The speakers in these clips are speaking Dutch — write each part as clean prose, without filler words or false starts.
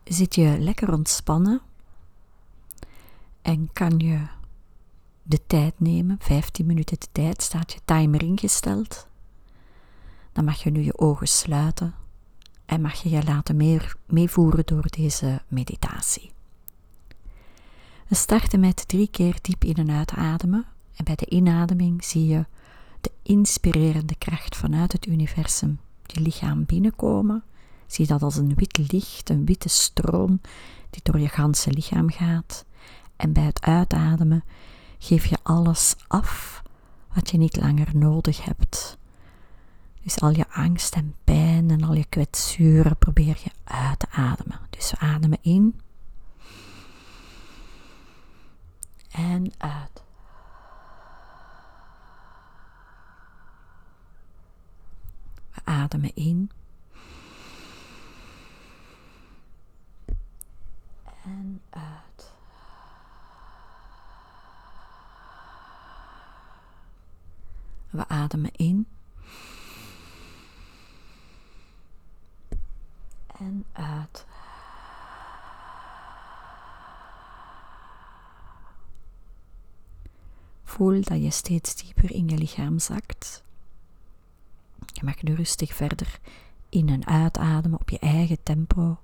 zit je lekker ontspannen en kan je de tijd nemen, 15 minuten de tijd, staat je timer ingesteld. Dan mag je nu je ogen sluiten en mag je je laten meevoeren door deze meditatie. We starten met 3 keer diep in en uitademen. En bij de inademing zie je de inspirerende kracht vanuit het universum je lichaam binnenkomen. Zie dat als een wit licht, een witte stroom die door je ganse lichaam gaat. En bij het uitademen geef je alles af wat je niet langer nodig hebt. Dus al je angst en pijn en al je kwetsuren probeer je uit te ademen. Dus we ademen in en uit. We ademen in en uit. We ademen in en uit. Voel dat je steeds dieper in je lichaam zakt. Je mag nu rustig verder in- en uitademen op je eigen tempo.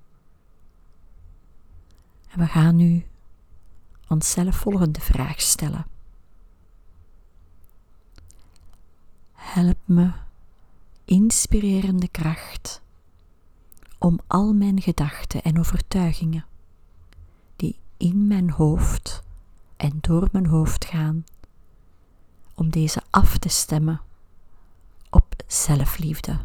En we gaan nu onszelf volgende vraag stellen. Help me, inspirerende kracht, om al mijn gedachten en overtuigingen die in mijn hoofd en door mijn hoofd gaan, om deze af te stemmen op zelfliefde.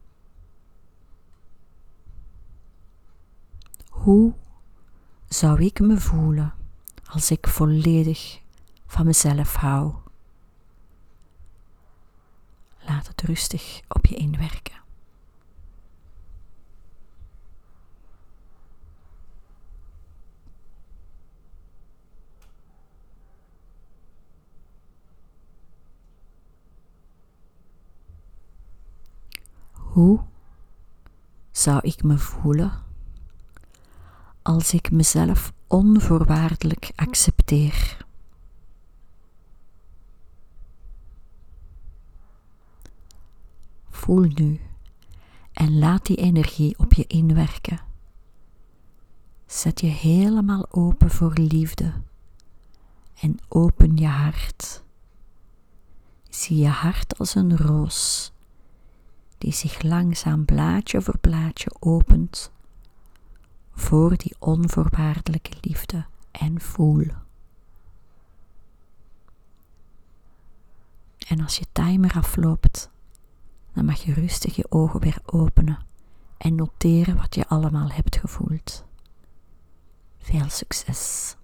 Hoe zou ik me voelen als ik volledig van mezelf hou? Laat het rustig op je inwerken. Hoe zou ik me voelen als ik mezelf onvoorwaardelijk accepteer? Voel nu en laat die energie op je inwerken. Zet je helemaal open voor liefde en open je hart. Zie je hart als een roos die zich langzaam blaadje voor blaadje opent voor die onvoorwaardelijke liefde en voel. En als je timer afloopt, dan mag je rustig je ogen weer openen en noteren wat je allemaal hebt gevoeld. Veel succes!